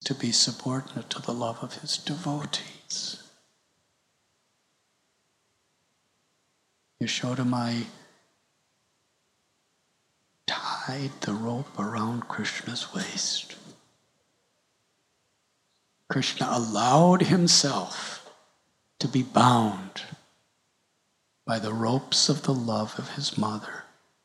to be subordinate to the love of his devotees. Yashodamai tied the rope around Krishna's waist. Krishna allowed himself to be bound by the ropes of the love of his mother,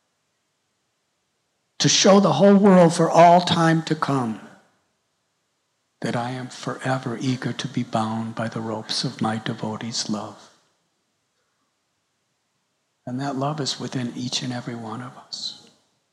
to show the whole world for all time to come that I am forever eager to be bound by the ropes of my devotee's love. And that love is within each and every one of us.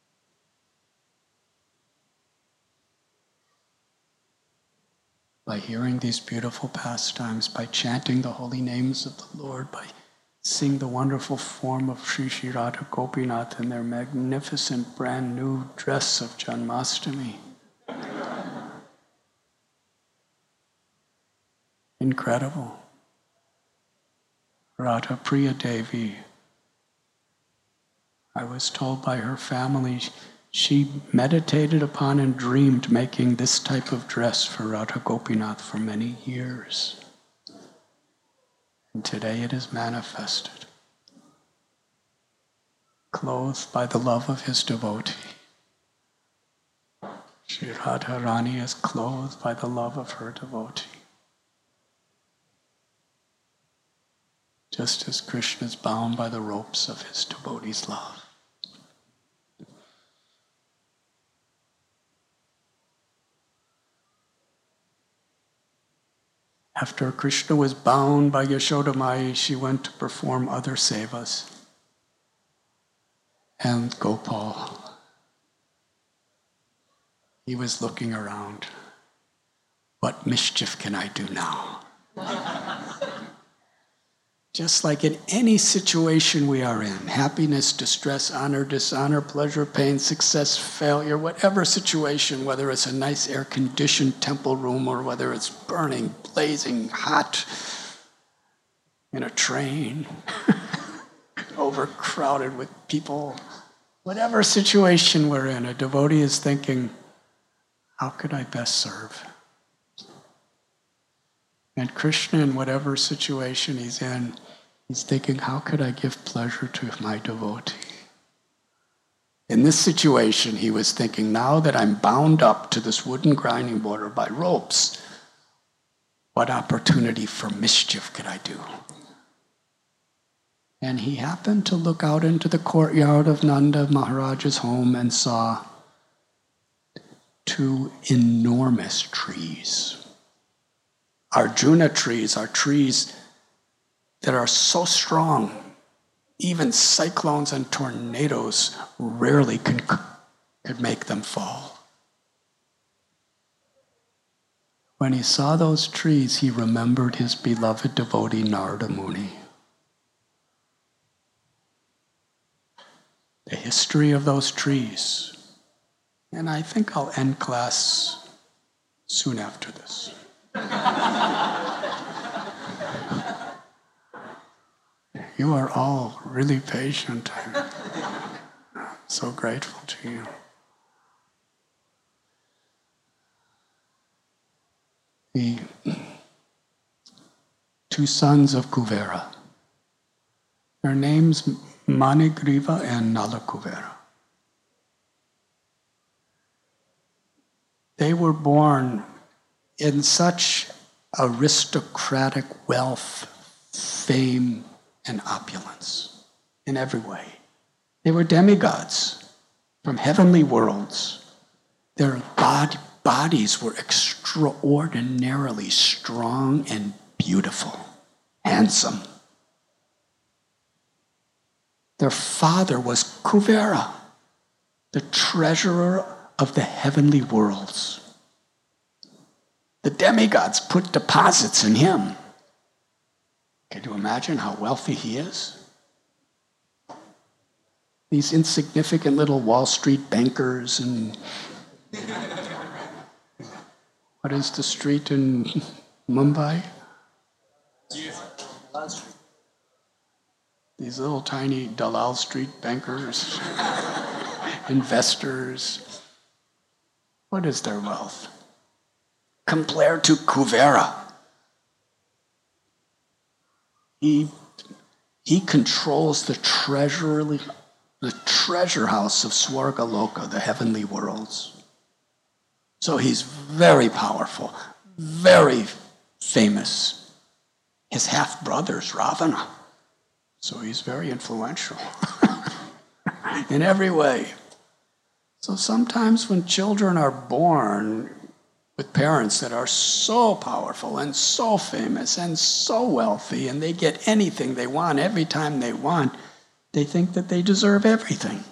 By hearing these beautiful pastimes, by chanting the holy names of the Lord, by seeing the wonderful form of Sri Sri Radha Gopinath in their magnificent brand new dress of Janmashtami. Incredible. Radha Priya Devi, I was told by her family, she meditated upon and dreamed making this type of dress for Radha Gopinath for many years. And today it is manifested, clothed by the love of his devotee. Shri Radharani is clothed by the love of her devotee. Just as Krishna is bound by the ropes of his devotee's love. After Krishna was bound by Yashodamai, she went to perform other sevas. And Gopal, he was looking around. What mischief can I do now? Just like in any situation we are in, happiness, distress, honor, dishonor, pleasure, pain, success, failure, whatever situation, whether it's a nice air-conditioned temple room or whether it's burning, blazing hot in a train, overcrowded with people, whatever situation we're in, a devotee is thinking, how could I best serve? And Krishna, in whatever situation he's in, he's thinking, how could I give pleasure to my devotee? In this situation, he was thinking, now that I'm bound up to this wooden grinding board by ropes, what opportunity for mischief could I do? And he happened to look out into the courtyard of Nanda Maharaja's home and saw two enormous trees. Arjuna trees are trees that are so strong, even cyclones and tornadoes rarely could make them fall. When he saw those trees, he remembered his beloved devotee Narada Muni. The history of those trees. And I think I'll end class soon after this. You are all really patient. I'm so grateful to you. The two sons of Kuvera. Their names Manigriva and Nalakuvera. They were born in such aristocratic wealth, fame, and opulence in every way. They were demigods from heavenly worlds. Their bodies were extraordinarily strong and beautiful, handsome. Their father was Kuvera, the treasurer of the heavenly worlds. The demigods put deposits in him. Can you imagine how wealthy he is? These insignificant little Wall Street bankers and what is the street in Mumbai? These little tiny Dalal Street bankers, investors. What is their wealth? compared to Kuvera. He controls the treasure house of Swargaloka, the heavenly worlds. So he's very powerful, very famous. His half-brother's Ravana. So he's very influential in every way. So sometimes when children are born with parents that are so powerful and so famous and so wealthy, and they get anything they want every time they want, they think that they deserve everything.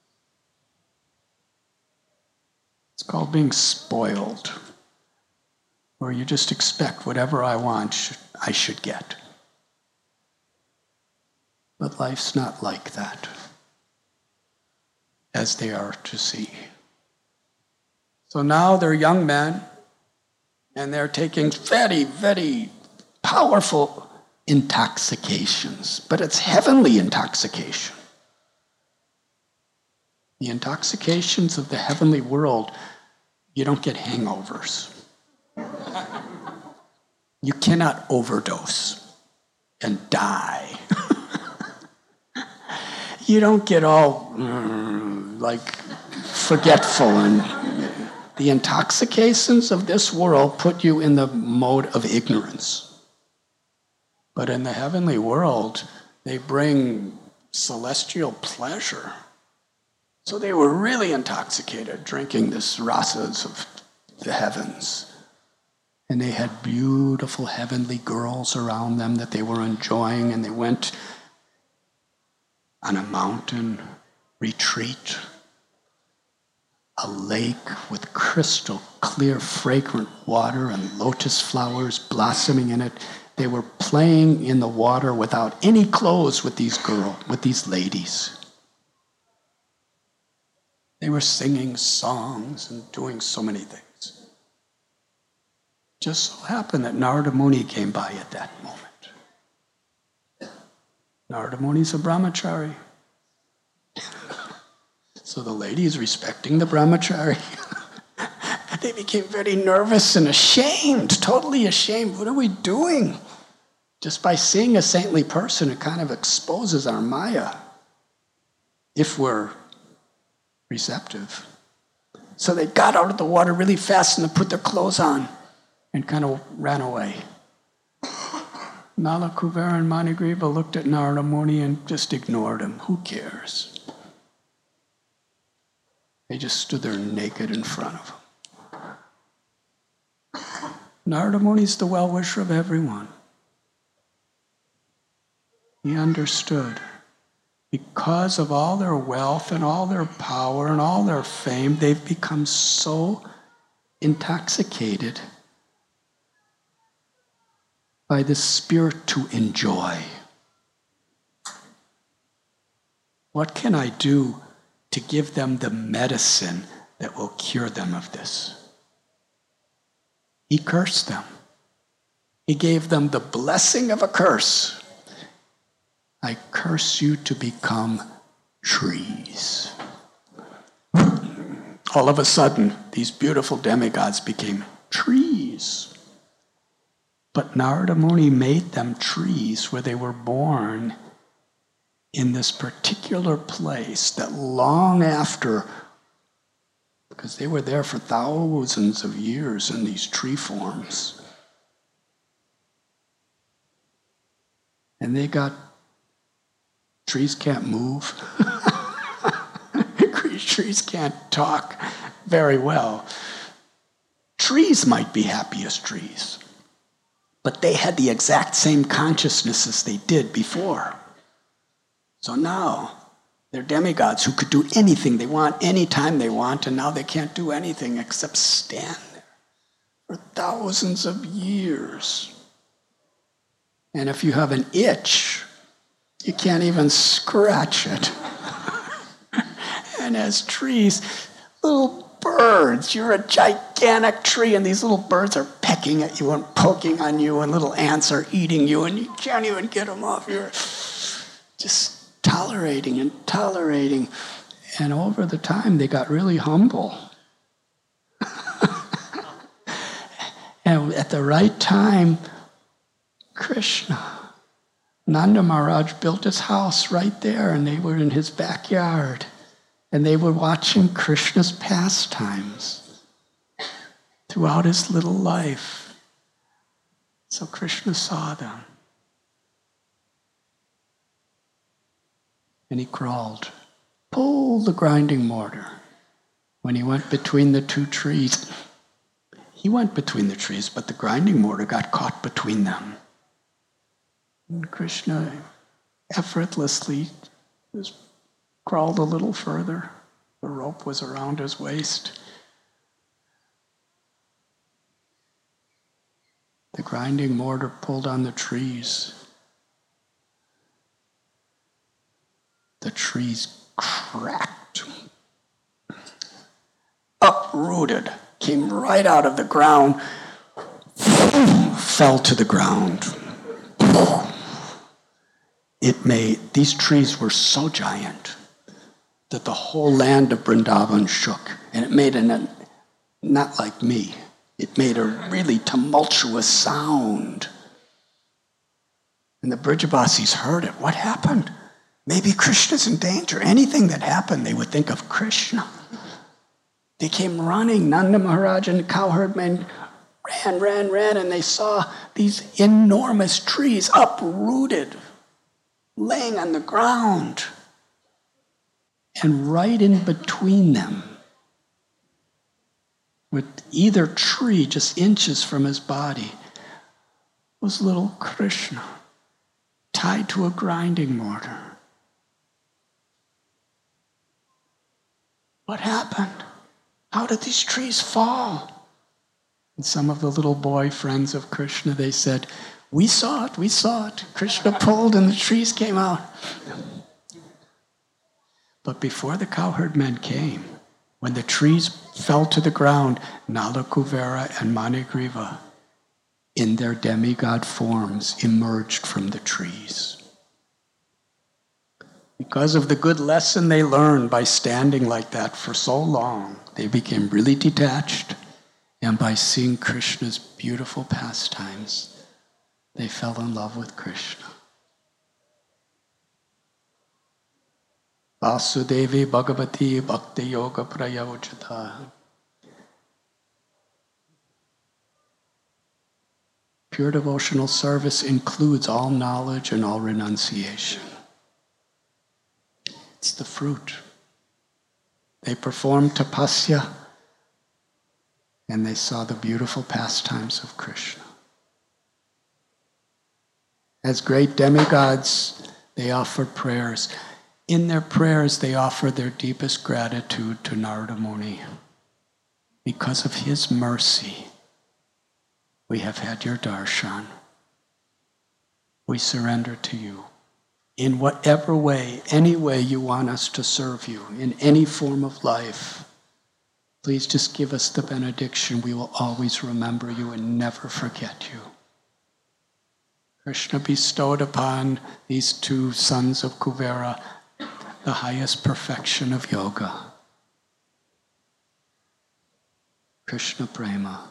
It's called being spoiled, where you just expect whatever I want, I should get. But life's not like that, as they are to see. So now they're young men, and they're taking very, very powerful intoxications, but it's heavenly intoxication. The intoxications of the heavenly world, you don't get hangovers. You cannot overdose and die. You don't get all forgetful, and the intoxications of this world put you in the mode of ignorance. But in the heavenly world, they bring celestial pleasure. So they were really intoxicated, drinking this rasas of the heavens. And they had beautiful heavenly girls around them that they were enjoying, and they went on a mountain retreat, a lake with crystal clear, fragrant water and lotus flowers blossoming in it. They were playing in the water without any clothes with these girls, with these ladies. They were singing songs and doing so many things. Just so happened that Narada Muni came by at that moment. Narada Muni's a brahmachari. So the ladies, respecting the brahmachari, they became very nervous and ashamed, totally ashamed. What are we doing? Just by seeing a saintly person, it kind of exposes our maya, if we're receptive. So they got out of the water really fast and they put their clothes on and kind of ran away. Nala, Kuvera, and Manigriva looked at Narada Muni and just ignored him. Who cares? They just stood there naked in front of him. Narada Muni's the well-wisher of everyone. He understood. Because of all their wealth and all their power and all their fame, they've become so intoxicated by the spirit to enjoy. What can I do to give them the medicine that will cure them of this? He cursed them. He gave them the blessing of a curse. I curse you to become trees. All of a sudden, these beautiful demigods became trees. But Narada Muni made them trees where they were born in this particular place that long after, because they were there for thousands of years in these tree forms, and they got, trees can't move. Trees can't talk very well. Trees might be happy as trees, but they had the exact same consciousness as they did before. So now they're demigods who could do anything they want, anytime they want, and now they can't do anything except stand there for thousands of years. And if you have an itch, you can't even scratch it. And as trees, little birds, you're a gigantic tree, and these little birds are pecking at you and poking on you, and little ants are eating you, and you can't even get them off. You're just tolerating and tolerating. And over the time, they got really humble. at the right time, Krishna, Nanda Maharaj built his house right there, and they were in his backyard, and they were watching Krishna's pastimes throughout his little life. So Krishna saw them. And he crawled, pulled the grinding mortar. When he went between the two trees, he went between the trees, but the grinding mortar got caught between them. And Krishna effortlessly just crawled a little further. The rope was around his waist. The grinding mortar pulled on the trees. The trees cracked, uprooted, came right out of the ground, fell to the ground. These trees were so giant that the whole land of Vrindavan shook, and it made not like me, it made a really tumultuous sound. And the Brijabasis heard it. What happened? Maybe Krishna's in danger. Anything that happened, they would think of Krishna. They came running. Nanda Maharaj and the cowherd men ran, and they saw these enormous trees uprooted, laying on the ground. And right in between them, with either tree just inches from his body, was little Krishna, tied to a grinding mortar. What happened? How did these trees fall? And some of the little boy friends of Krishna, they said, we saw it. Krishna pulled and the trees came out. But before the cowherd men came, when the trees fell to the ground, Nala Kuvera and Manigriva, in their demigod forms, emerged from the trees. Because of the good lesson they learned by standing like that for so long, they became really detached, and by seeing Krishna's beautiful pastimes, they fell in love with Krishna. Vasudevi Bhagavati Bhakti Yoga Prayojata. Pure devotional service includes all knowledge and all renunciation. It's the fruit. They performed tapasya, and they saw the beautiful pastimes of Krishna. As great demigods, they offered prayers. In their prayers, they offered their deepest gratitude to Narada Muni. Because of his mercy, we have had your darshan. We surrender to you. In whatever way, any way you want us to serve you, in any form of life, please just give us the benediction. We will always remember you and never forget you. Krishna bestowed upon these two sons of Kuvera the highest perfection of yoga. Krishna Prema.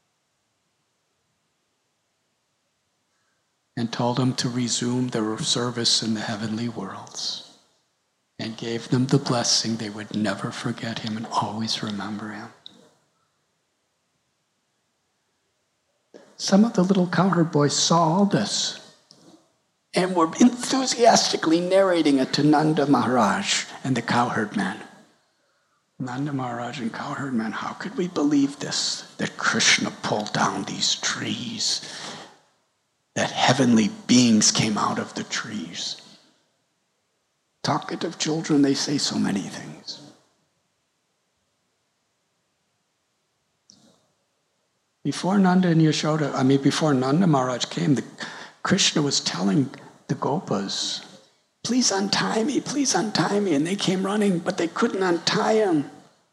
And told them to resume their service in the heavenly worlds, and gave them the blessing they would never forget him and always remember him. Some of the little cowherd boys saw all this and were enthusiastically narrating it to Nanda Maharaj and the cowherd men. Nanda Maharaj and cowherd men, how could we believe this, that Krishna pulled down these trees, that heavenly beings came out of the trees? Talkative children, they say so many things. Before Nanda Maharaj came, Krishna was telling the Gopas, please untie me, and they came running, but they couldn't untie him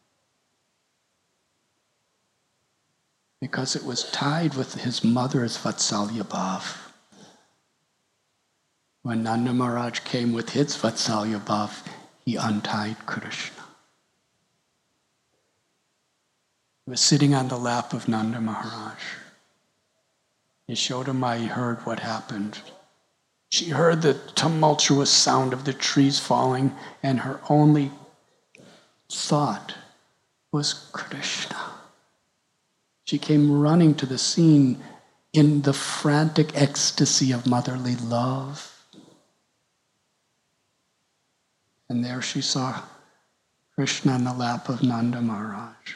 because it was tied with his mother's Vatsalya Bhav. When Nanda Maharaj came with his Vatsalya Bhav, he untied Krishna. He was sitting on the lap of Nanda Maharaj. Yashodamai heard what happened. She heard the tumultuous sound of the trees falling, and her only thought was Krishna. She came running to the scene in the frantic ecstasy of motherly love. And there she saw Krishna in the lap of Nanda Maharaj.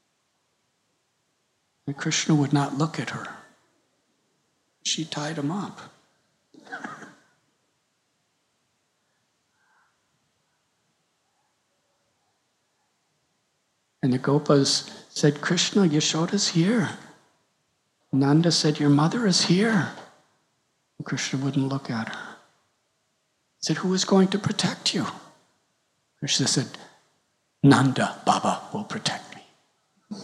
And Krishna would not look at her. She tied him up. And the Gopas said, Krishna, Yashoda's here. Nanda said, your mother is here. And Krishna wouldn't look at her. He said, who is going to protect you? Krishna said, Nanda, Baba, will protect me.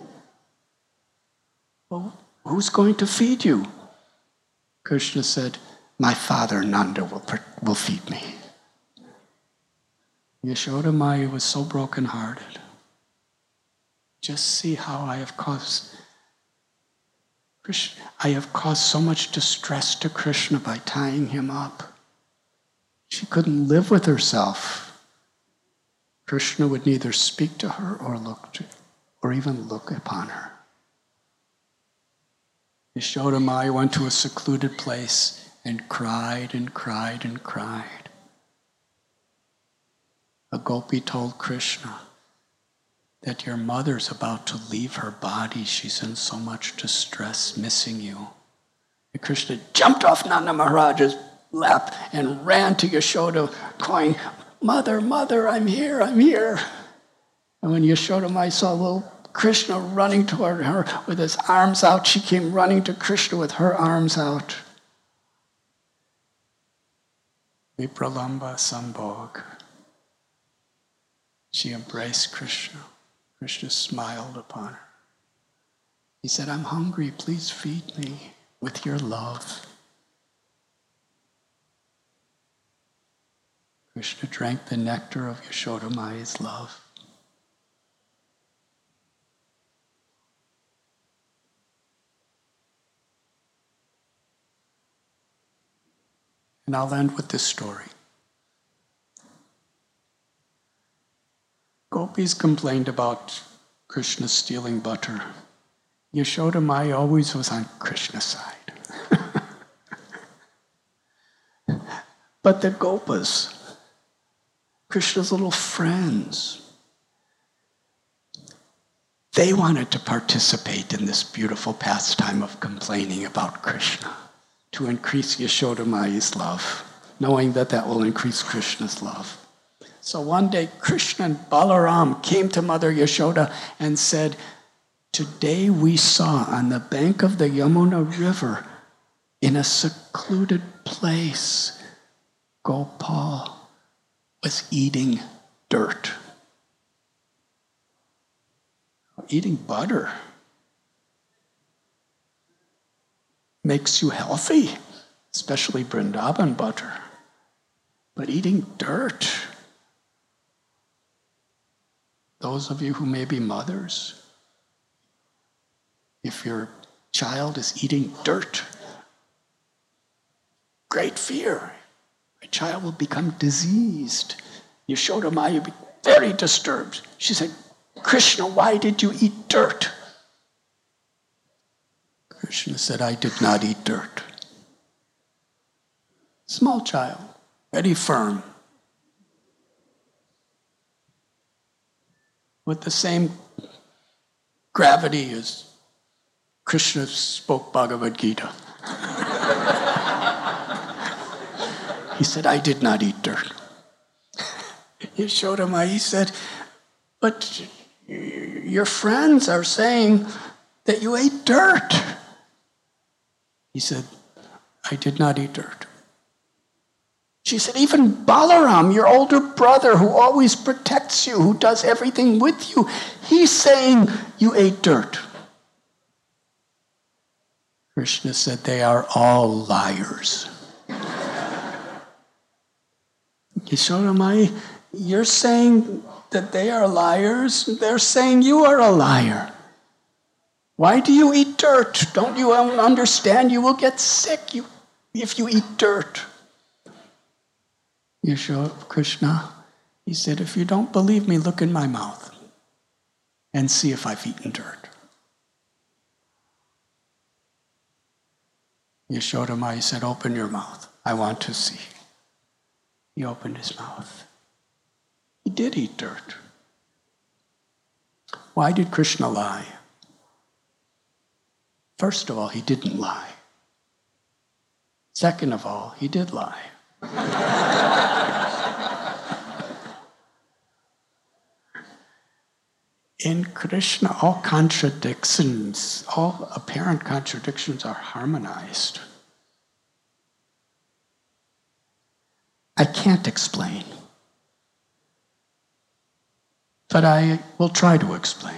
Well, who's going to feed you? Krishna said, my father Nanda will feed me. Yashodamaya was so brokenhearted. Just see how I have caused so much distress to Krishna by tying him up. She couldn't live with herself. Krishna would neither speak to her or even look upon her. Yashodamaya went to a secluded place and cried and cried and cried. A gopi told Krishna that your mother's about to leave her body. She's in so much distress, missing you. And Krishna jumped off Nanda Maharaj's lap and ran to Yashoda, crying, Mother, Mother, I'm here, I'm here. And when Yashodamaya saw little Krishna running toward her with his arms out, she came running to Krishna with her arms out. Vipralamba Sambhog. She embraced Krishna. Krishna smiled upon her. He said, I'm hungry, please feed me with your love. Krishna drank the nectar of Yashodamaya's love. And I'll end with this story. Gopis complained about Krishna stealing butter. Yashodamaya always was on Krishna's side. But the Gopas, Krishna's little friends, they wanted to participate in this beautiful pastime of complaining about Krishna to increase Yashodamaya's love, knowing that that will increase Krishna's love. So one day, Krishna and Balaram came to Mother Yashoda and said, today we saw on the bank of the Yamuna River, in a secluded place, Gopal was eating dirt. Eating butter makes you healthy, especially Vrindavan butter. But eating dirt, those of you who may be mothers, if your child is eating dirt, great fear. My child will become diseased. Yashodamaya will be very disturbed. She said, Krishna, why did you eat dirt? Krishna said, I did not eat dirt. Small child, very firm. With the same gravity as Krishna spoke Bhagavad Gita. He said, I did not eat dirt. Yashodamaya, he said, but your friends are saying that you ate dirt. He said, I did not eat dirt. She said, even Balaram, your older brother who always protects you, who does everything with you, he's saying you ate dirt. Krishna said, they are all liars. Yashodamaya, you're saying that they are liars? They're saying you are a liar. Why do you eat dirt. Don't you understand? You will get sick if you eat dirt. Krishna, he said, if you don't believe me, look in my mouth and see if I've eaten dirt. Yashoda, he said, open your mouth. I want to see. He opened his mouth. He did eat dirt. Why did Krishna lie? First of all, he didn't lie. Second of all, he did lie. In Krishna, all contradictions, all apparent contradictions are harmonized. I can't explain, but I will try to explain.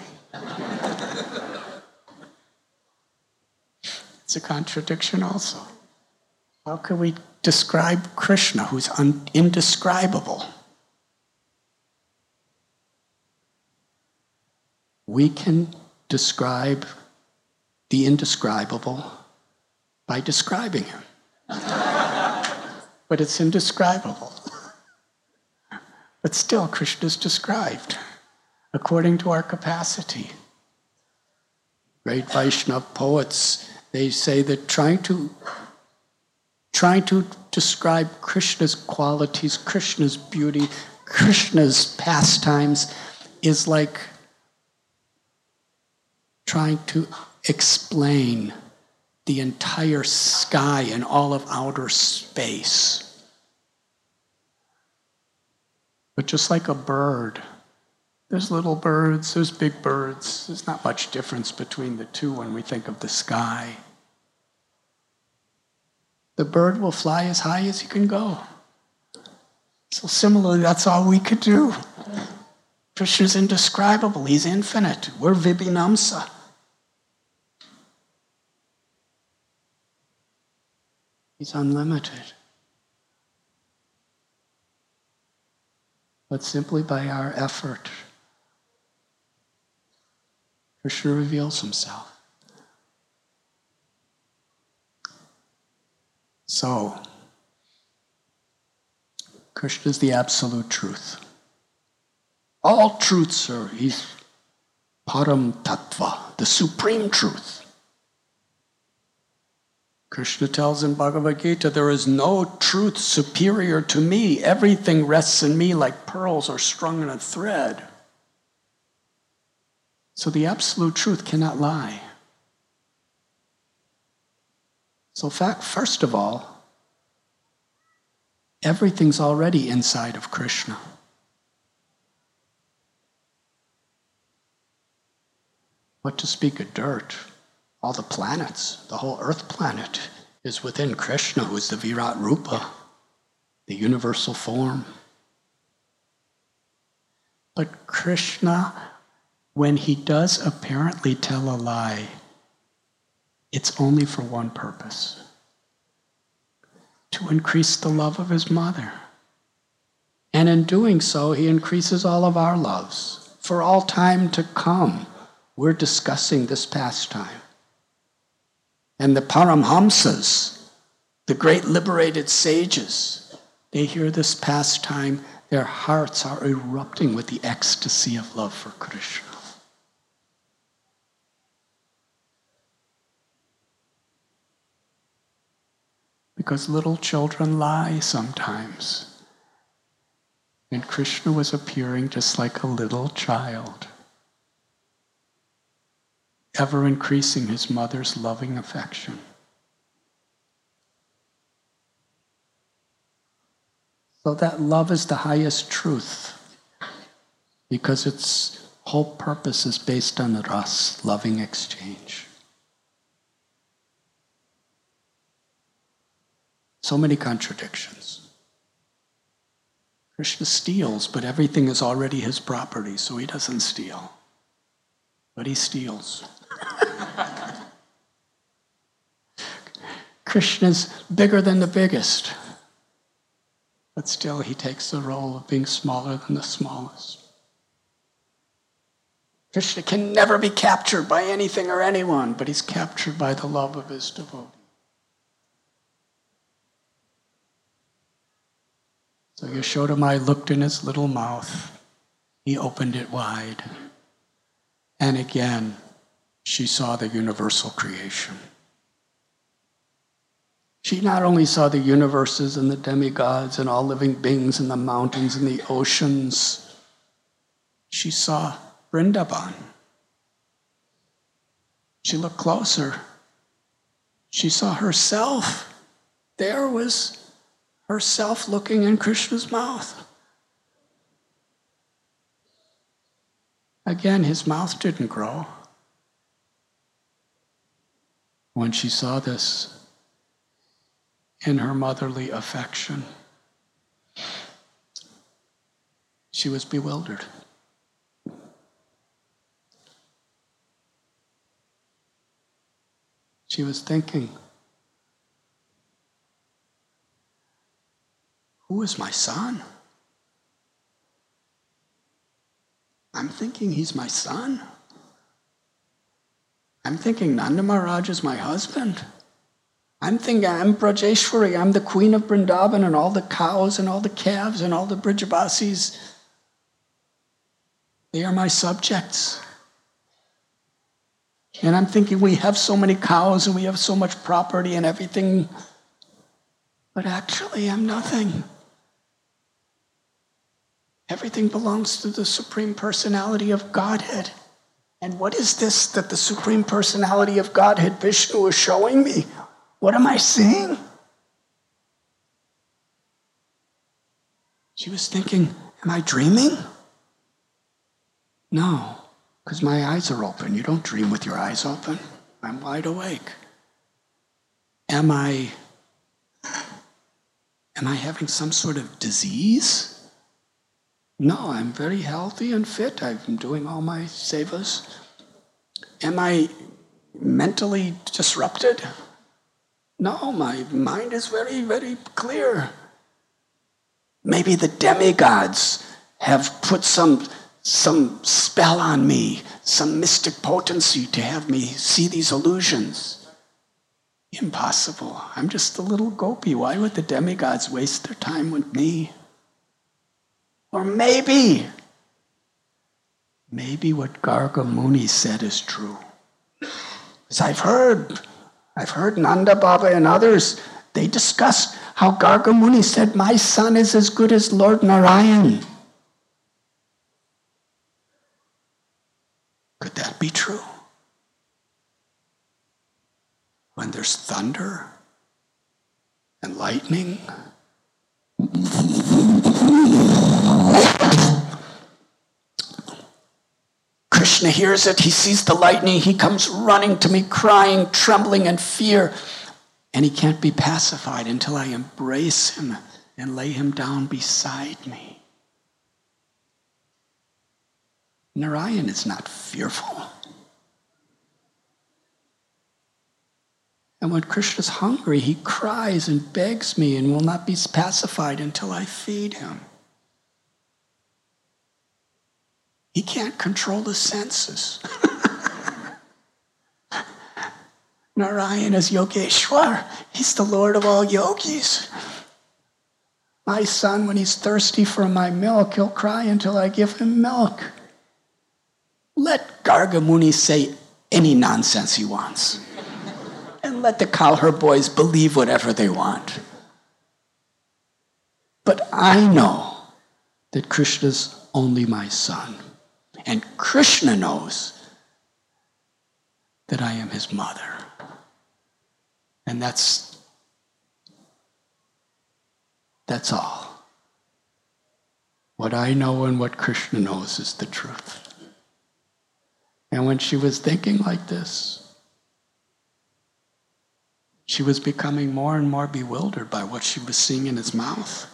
It's a contradiction also. How can we describe Krishna, who's indescribable? We can describe the indescribable by describing him. But it's indescribable. But still, Krishna is described according to our capacity. Great Vaishnava poets, they say that trying to describe Krishna's qualities, Krishna's beauty, Krishna's pastimes is like trying to explain the entire sky and all of outer space. But just like a bird, there's little birds, there's big birds. There's not much difference between the two when we think of the sky. The bird will fly as high as he can go. So similarly, that's all we could do. Krishna's indescribable. He's infinite. We're Vibhinamsa. He's unlimited. But simply by our effort, Krishna reveals himself. So, Krishna is the absolute truth. All truths are, he's Param Tattva, the supreme truth. Krishna tells in Bhagavad Gita, there is no truth superior to me. Everything rests in me like pearls are strung in a thread. So the absolute truth cannot lie. So first of all, everything's already inside of Krishna. What to speak of dirt? All the planets, the whole earth planet is within Krishna, who is the Virat Rupa, the universal form. But Krishna, when he does apparently tell a lie, it's only for one purpose: to increase the love of his mother. And in doing so, he increases all of our loves. For all time to come, we're discussing this pastime. And the Paramhamsas, the great liberated sages, they hear this pastime, their hearts are erupting with the ecstasy of love for Krishna. Because little children lie sometimes. And Krishna was appearing just like a little child, ever increasing his mother's loving affection. So that love is the highest truth, because its whole purpose is based on the ras, loving exchange. So many contradictions. Krishna steals, but everything is already his property, so he doesn't steal. But he steals. Krishna's bigger than the biggest, but still he takes the role of being smaller than the smallest. Krishna can never be captured by anything or anyone, but he's captured by the love of his devotee. So Yashodamai looked in his little mouth. He opened it wide. And again, she saw the universal creation. She not only saw the universes and the demigods and all living beings and the mountains and the oceans, she saw Vrindavan. She looked closer. She saw herself. There was herself looking in Krishna's mouth. Again, his mouth didn't grow. When she saw this in her motherly affection, she was bewildered. She was thinking, who is my son? I'm thinking he's my son. I'm thinking Nanda Maharaj is my husband. I'm thinking I'm Brajeshwari, I'm the queen of Vrindavan, and all the cows and all the calves and all the Brijabasis, they are my subjects. And I'm thinking we have so many cows and we have so much property and everything, but actually I'm nothing. Everything belongs to the Supreme Personality of Godhead. And what is this that the Supreme Personality of Godhead, Vishnu, is showing me? What am I seeing? She was thinking, am I dreaming? No, because my eyes are open. You don't dream with your eyes open. I'm wide awake. Am I having some sort of disease? No, I'm very healthy and fit. I'm doing all my sevas. Am I mentally disrupted? No, my mind is very, very clear. Maybe the demigods have put some spell on me, some mystic potency to have me see these illusions. Impossible. I'm just a little gopi. Why would the demigods waste their time with me? Or maybe what Garga Muni said is true. Because I've heard Nanda Baba and others, they discussed how Garga Muni said, my son is as good as Lord Narayan. Could that be true? When there's thunder and lightning, Krishna hears it, he sees the lightning, he comes running to me, crying, trembling in fear, and he can't be pacified until I embrace him and lay him down beside me. Narayan is not fearful. And when Krishna's hungry, he cries and begs me and will not be pacified until I feed him. He can't control the senses. Narayan is Yogeshwar. He's the Lord of all yogis. My son, when he's thirsty for my milk, he'll cry until I give him milk. Let Garga Muni say any nonsense he wants. And let the cowherd boys believe whatever they want. But I know that Krishna's only my son. And Krishna knows that I am his mother. And that's all. What I know and what Krishna knows is the truth. And when she was thinking like this, she was becoming more and more bewildered by what she was seeing in his mouth.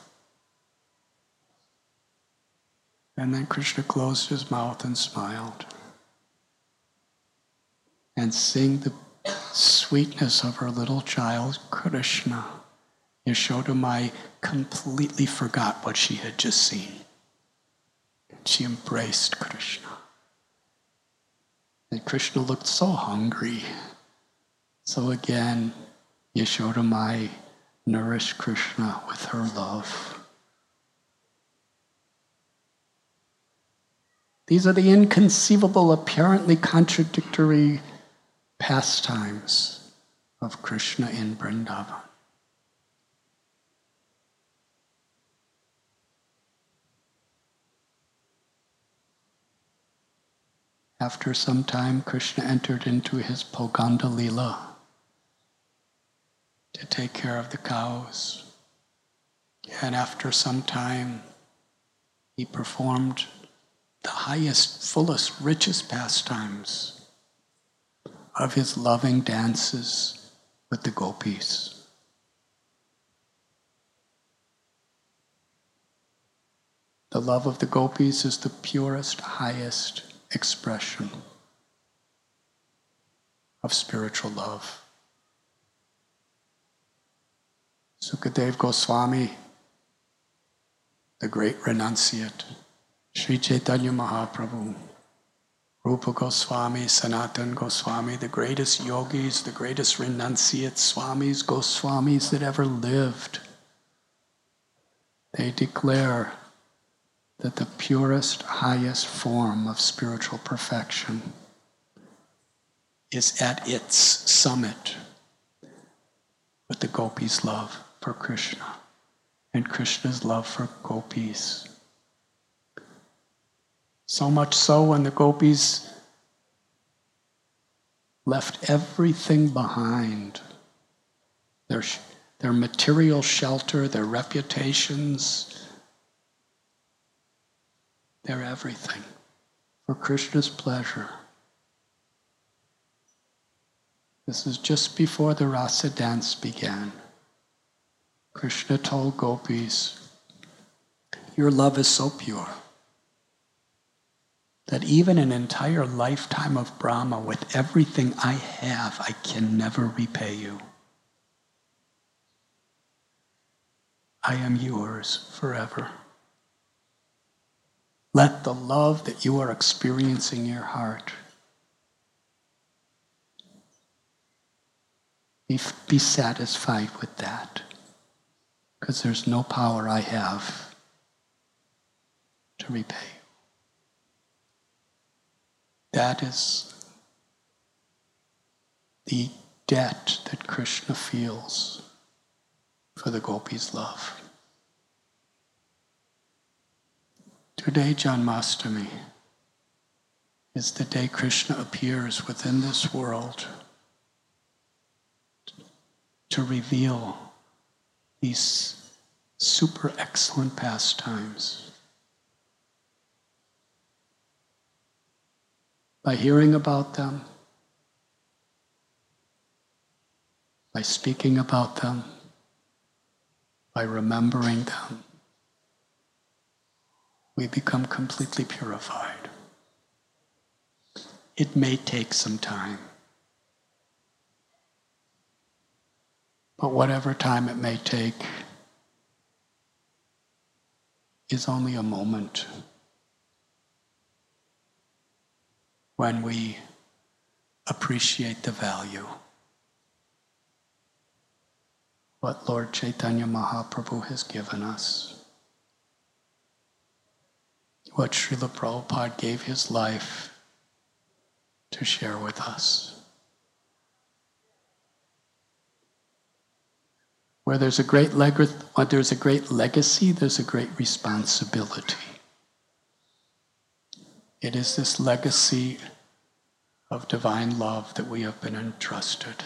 And then Krishna closed his mouth and smiled. And seeing the sweetness of her little child, Krishna, Yashodamai completely forgot what she had just seen. She embraced Krishna. And Krishna looked so hungry. So again, Yashoda Mai nourished Krishna with her love. These are the inconceivable, apparently contradictory pastimes of Krishna in Vrindavan. After some time, Krishna entered into his Poganda Leela to take care of the cows. And after some time, he performed the highest, fullest, richest pastimes of his loving dances with the gopis. The love of the gopis is the purest, highest expression of spiritual love. Sukadev Goswami, the great renunciate, Sri Chaitanya Mahaprabhu, Rupa Goswami, Sanatan Goswami, the greatest yogis, the greatest renunciate swamis, Goswamis that ever lived, they declare that the purest, highest form of spiritual perfection is at its summit with the gopis' love for Krishna and Krishna's love for gopis. So much so when the gopis left everything behind, their material shelter, their reputations, their everything, for Krishna's pleasure. This is just before the rasa dance began. Krishna told gopis, your love is so pure that even an entire lifetime of Brahma with everything I have, I can never repay you. I am yours forever. Let the love that you are experiencing in your heart be satisfied with that, because there's no power I have to repay you. That is the debt that Krishna feels for the gopis' love. Today, Janmashtami, is the day Krishna appears within this world to reveal these super excellent pastimes. By hearing about them, by speaking about them, by remembering them, we become completely purified. It may take some time, but whatever time it may take is only a moment when we appreciate the value what Lord Chaitanya Mahaprabhu has given us, what Srila Prabhupada gave his life to share with us. Where there's a great legacy, there's a great responsibility. It is this legacy of divine love that we have been entrusted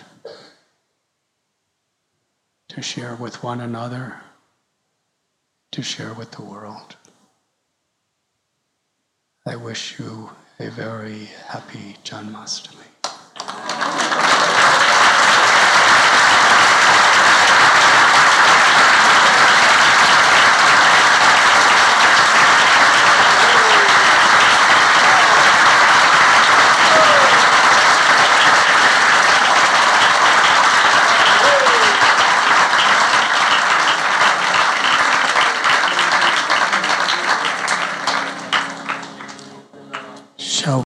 to share with one another, to share with the world. I wish you a very happy Janmashtami.